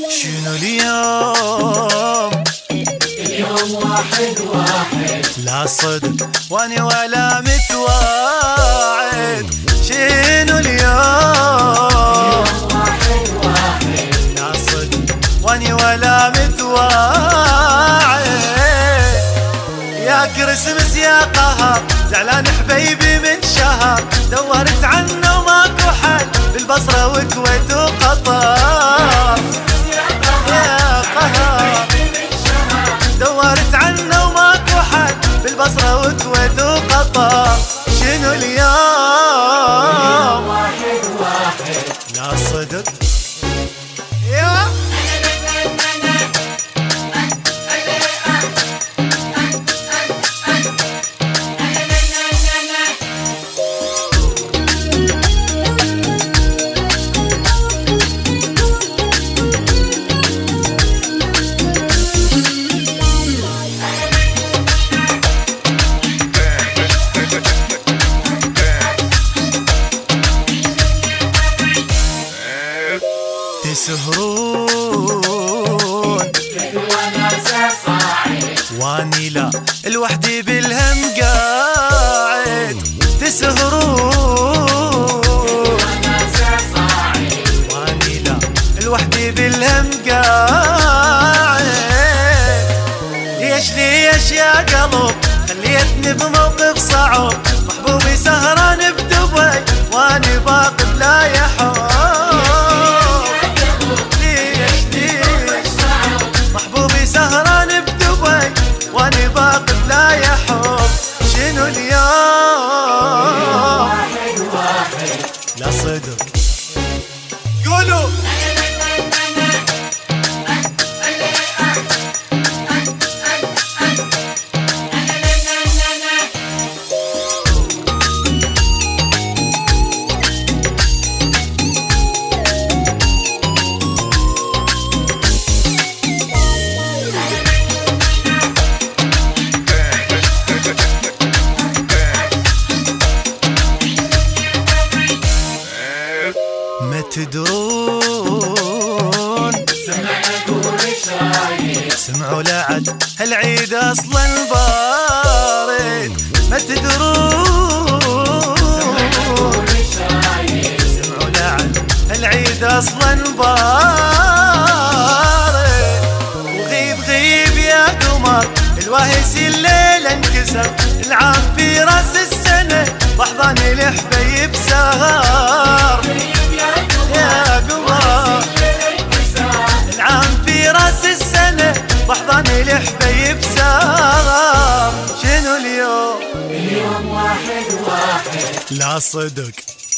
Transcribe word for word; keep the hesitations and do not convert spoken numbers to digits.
شنو اليوم؟ اليوم واحد واحد، لا صدق واني ولا متواعد. شنو اليوم؟ واحد واحد، لا صدق واني ولا متواعد. يا كرسمس يا قهر، زعلان حبيبي من شهر، دورت عنه وماكو حل بالبصرة وكويت وقطر. يا قهر دورت عنه وماكو حل بالبصرة وكويت وقطر. شنو اليوم؟ واحد واحد، لا صدق يا تسهرون واني لا الوحدي بالهم قاعد. تسهرون واني لا الوحدي بالهم قاعد. ليش ليش يا قلب خليتني بموقف صعب، محبوبي سهران بدبي واني باقي بلا يحب. شنو اليوم؟ واحد واحد، لا صدق قولوا ما تدرون سمعنا قول شايف، سمعوا لعد هالعيد اصلا بارد. ما تدرون سمعوا لعد هالعيد اصلا بارد. وغيب غيب يا قمر الواهس الليلة انكسر، العام في راس السنة واحضاني الحبيب سهر. يا قمر العام في راس السنة واحضاني الحبيب سهر. شنو اليوم؟ اليوم واحد واحد، لا صدق